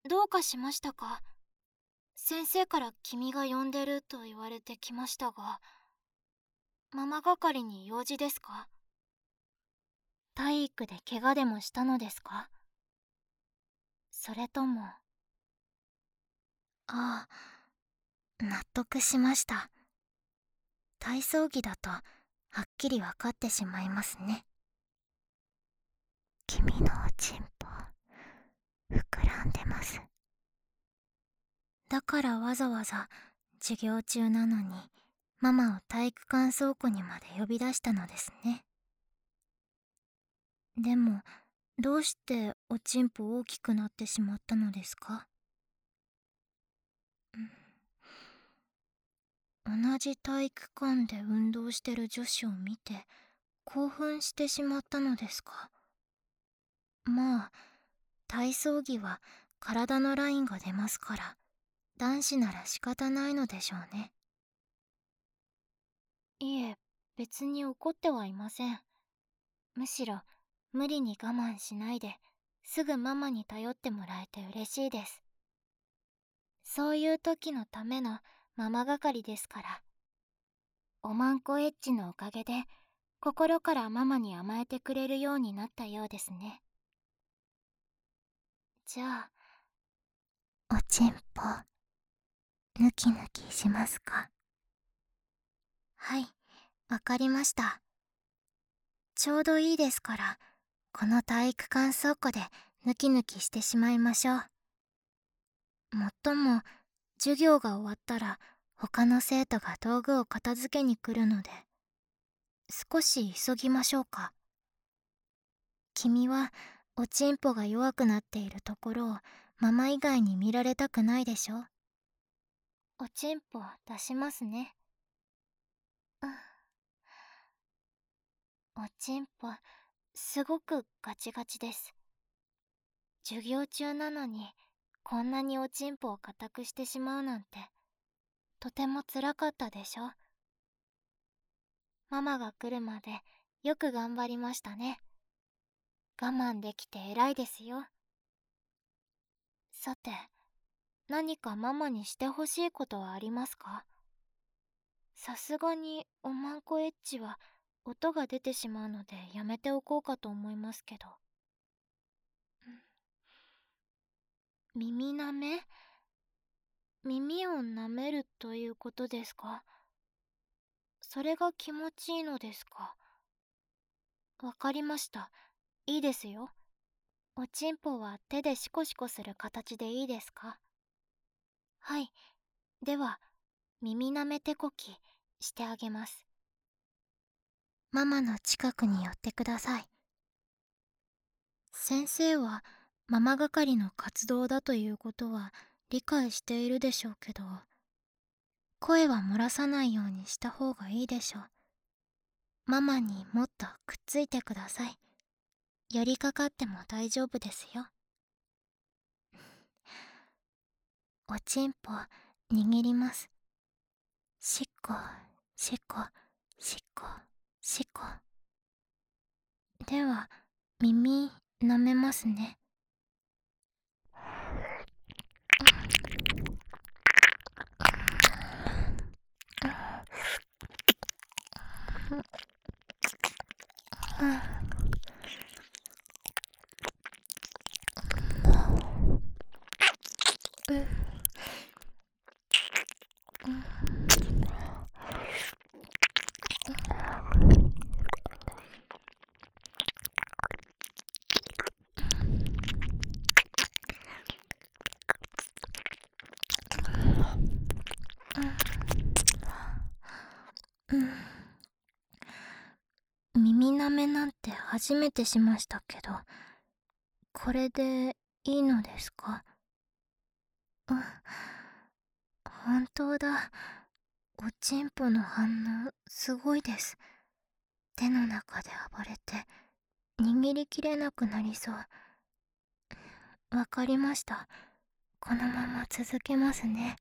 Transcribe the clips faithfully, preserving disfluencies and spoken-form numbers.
どうかしましたか？先生から君が呼んでると言われてきましたが、ママ係に用事ですか？体育で怪我でもしたのですか？それとも…ああ、納得しました。体操着だとはっきり分かってしまいますね。君のおちんぽ膨らんでます。だからわざわざ授業中なのにママを体育館倉庫にまで呼び出したのですね。でもどうしておちんぽ大きくなってしまったのですか？同じ体育館で運動してる女子を見て興奮してしまったのですか？まあ体操着は体のラインが出ますから男子なら仕方ないのでしょうね。いえ、別に怒ってはいません。むしろ無理に我慢しないですぐママに頼ってもらえて嬉しいです。そういう時のためのママ係ですから。おまんこエッジのおかげで心からママに甘えてくれるようになったようですね。じゃあおちんぽぬきぬきしますか？はい、わかりました。ちょうどいいですからこの体育館倉庫でぬきぬきしてしまいましょう。もっとも授業が終わったら他の生徒が道具を片付けに来るので少し急ぎましょうか。君はおちんぽが弱くなっているところをママ以外に見られたくないでしょ？おちんぽ出しますね。うん。おちんぽすごくガチガチです。授業中なのにこんなにおちんぽを硬くしてしまうなんてとてもつらかったでしょ？ママが来るまでよく頑張りましたね。我慢できて偉いですよ。さて、何かママにしてほしいことはありますか？さすがにおまんこエッジは音が出てしまうのでやめておこうかと思いますけど。耳なめ？耳を舐めるということですか？それが気持ちいいのですか？わかりました。いいですよ。おちんぽは手でシコシコする形でいいですか？はい。では、耳なめ手こきしてあげます。ママの近くに寄ってください。先生はママ係の活動だということは理解しているでしょうけど、声は漏らさないようにした方がいいでしょう。ママにもっとくっついてください。寄りかかっても大丈夫ですよ。おちんぽ握ります。しっこしっこしっこしっこ。では耳舐めますね。耳なめなんて初めてしましたけど、これでいいのですか？うん、本当だ。おちんぽの反応すごいです。手の中で暴れて握りきれなくなりそう。わかりました。このまま続けますね。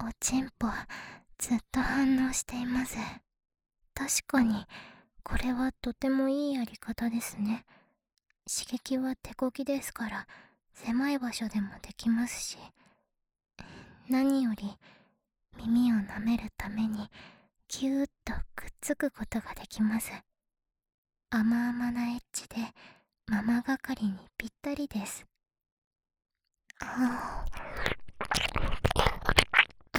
おちんぽずっと反応しています。確かにこれはとてもいいやり方ですね。刺激は手こぎですから狭い場所でもできますし、何より耳を舐めるためにギューッとくっつくことができます。甘々なエッジでママ係にぴったりです。ああ、うん。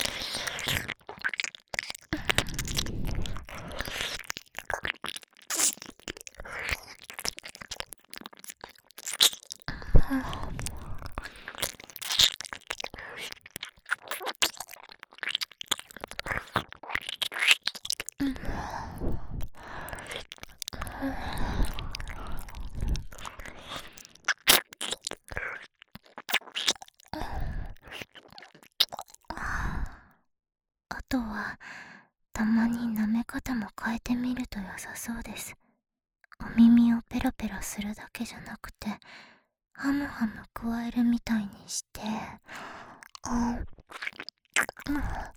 あとはたまに舐め方も変えてみると良さそうです。お耳をペロペロするだけじゃなくてハムハム加えるみたいにして、あ、うん、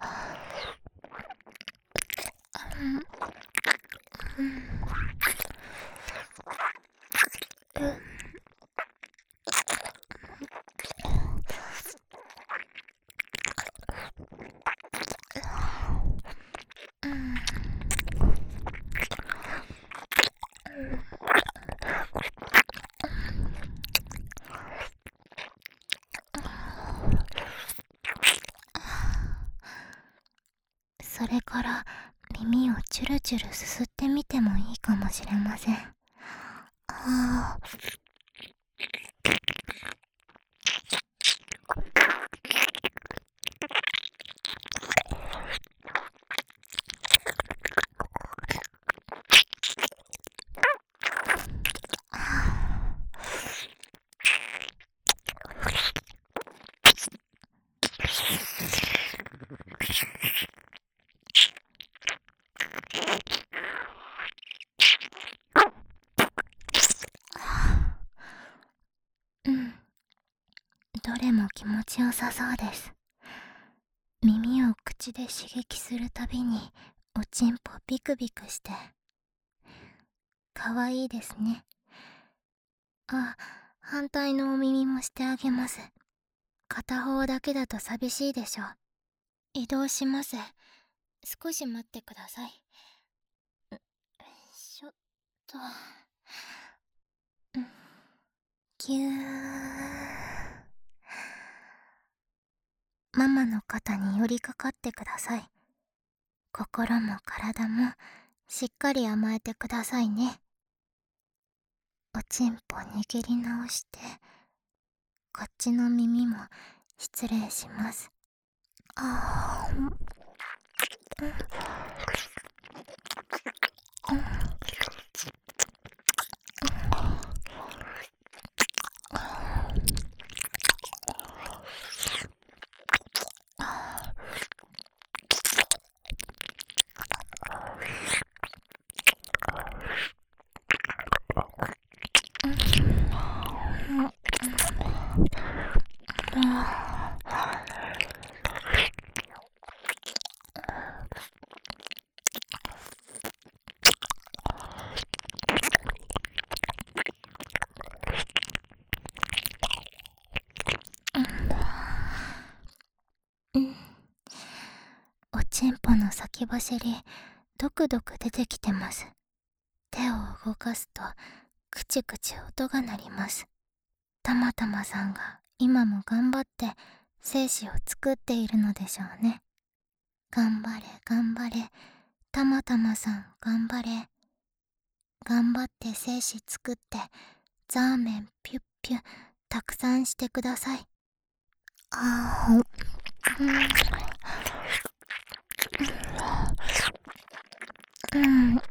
うん、うん、うん、それから耳をチュルチュルすすってみてもいいかもしれません。ああ、うん、どれも気持ちよさそうです。耳を口で刺激するたびにおちんぽビクビクしてかわいいですね。あ、反対のお耳もしてあげます。片方だけだと寂しいでしょう。移動します。少し待ってください。よいしょっと。ぎゅー。ママの肩に寄りかかってください。心も体もしっかり甘えてくださいね。おちんぽ握り直して、こっちの耳も失礼します。あー、うん、うん、うん。おちんぽの先走りドクドク出てきてます。手を動かすとクチクチ音が鳴ります。たまたまさんが今も頑張って精子を作っているのでしょうね。頑張れ頑張れ、たまたまさん頑張れ。頑張って精子作ってザーメンピュッピュたくさんしてください。あー、うん、うん、うん、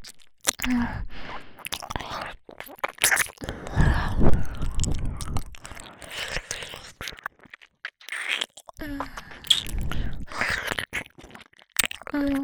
うん、うん、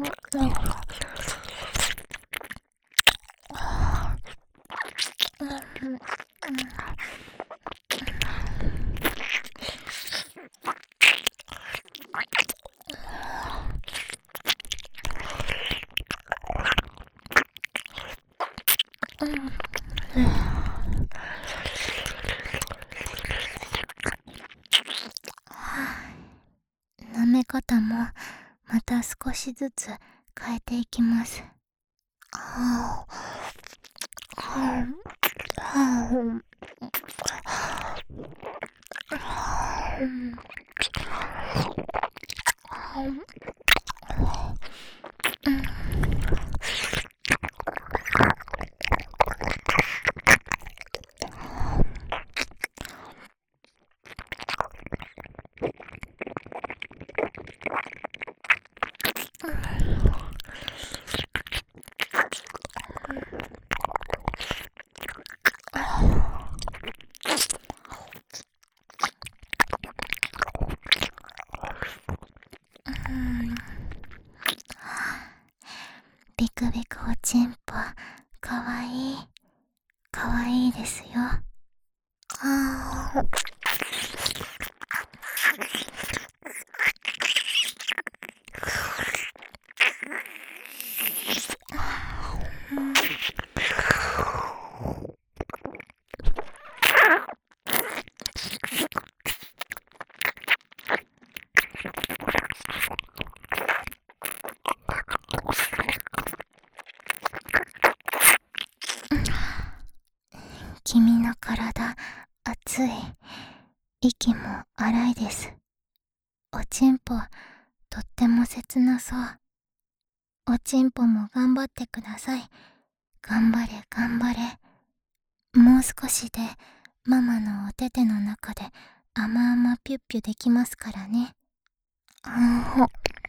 め方もまた少しずつ変えていきます。はぁ、はぁ、はぁ、ビクビクおちんぽ、かわいい、かわいいですよ。あー、君の体、熱い。息も荒いです。おちんぽ、とっても切なそう。おちんぽも頑張ってください。頑張れ、頑張れ。もう少しで、ママのお手手の中で、甘々ピュッピュできますからね。あほ。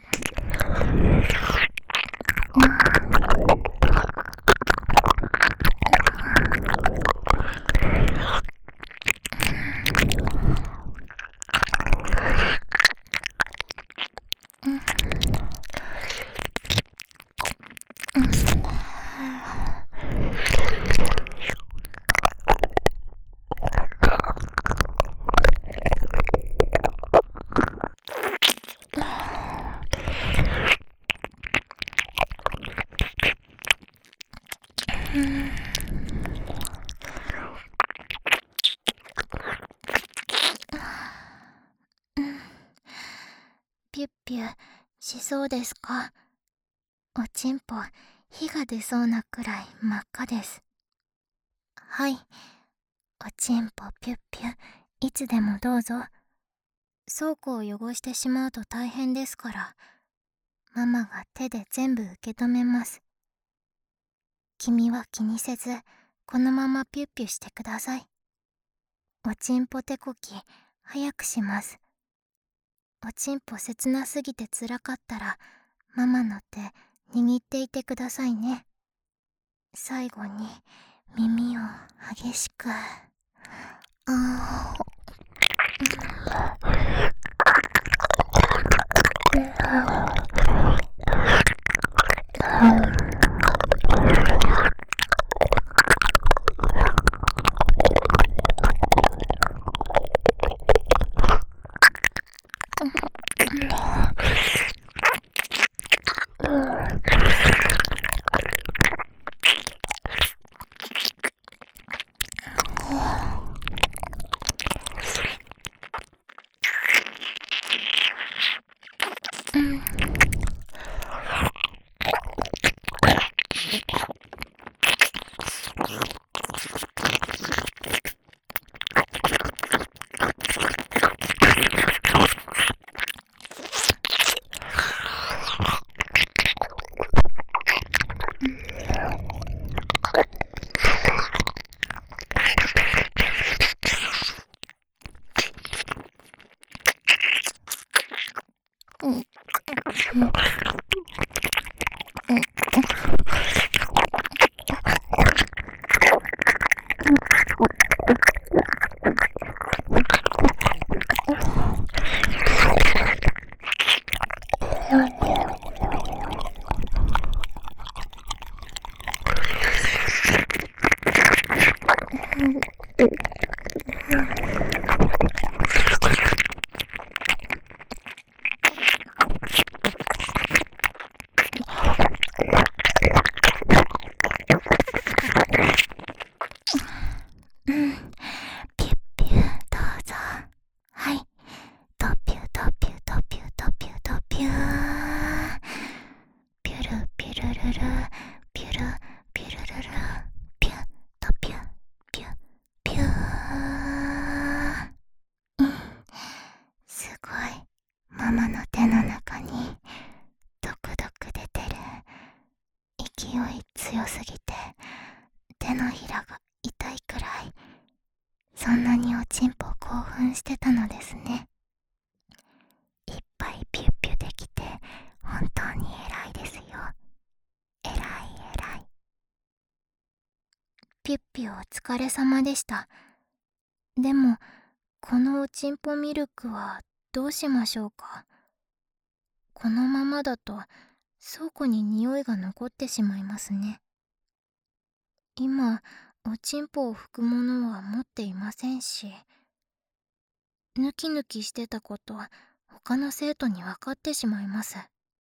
ピュッピュしそうですか？おちんぽ、火が出そうなくらい真っ赤です。はい。おちんぽピュッピュ、いつでもどうぞ。倉庫を汚してしまうと大変ですから、ママが手で全部受け止めます。君は気にせず、このままピュッピュしてください。おちんぽ手こき、早くします。おちんぽ切なすぎてつらかったら、ママの手、握っていてくださいね。最後に、耳を激しく、あー。 すぎて手のひらが痛いくらい、そんなにおちんぽ興奮してたのですね。いっぱいピュッピュできて本当に偉いですよ。偉い偉い。ピュッピュお疲れ様でした。でもこのおちんぽミルクはどうしましょうか。このままだと倉庫に匂いが残ってしまいますね。今おちんぽを拭くものは持っていませんし、ヌキヌキしてたこと他の生徒に分かってしまいます。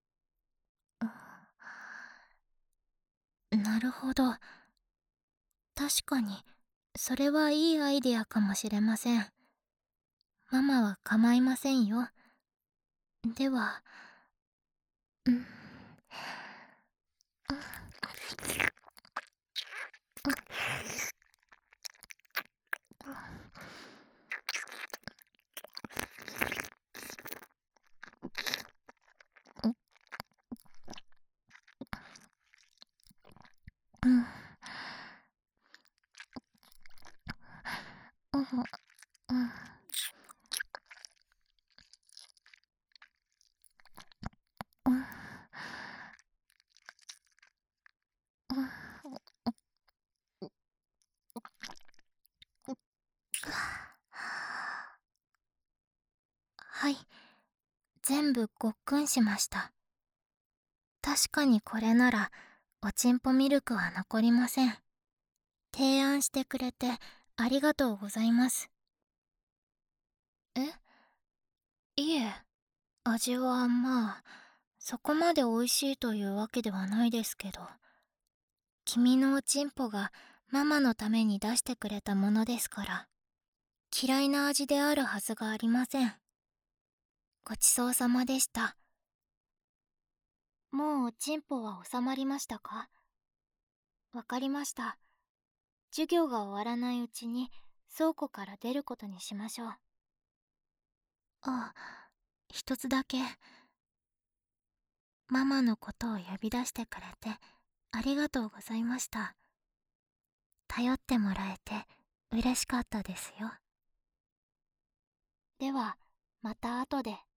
なるほど。確かにそれはいいアイデアかもしれません。ママは構いませんよ。では、うん、うん、うん、うん、うん、はい、全部ごっくんしました。確かにこれならおちんぽミルクは残りません。提案してくれてありがとうございます。え？いえ、味はまあそこまで美味しいというわけではないですけど、君のおちんぽがママのために出してくれたものですから嫌いな味であるはずがありません。ごちそうさまでした。もうおちんぽは収まりましたか？わかりました。授業が終わらないうちに倉庫から出ることにしましょう。あ、一つだけ。ママのことを呼び出してくれてありがとうございました。頼ってもらえて嬉しかったですよ。では、また後で。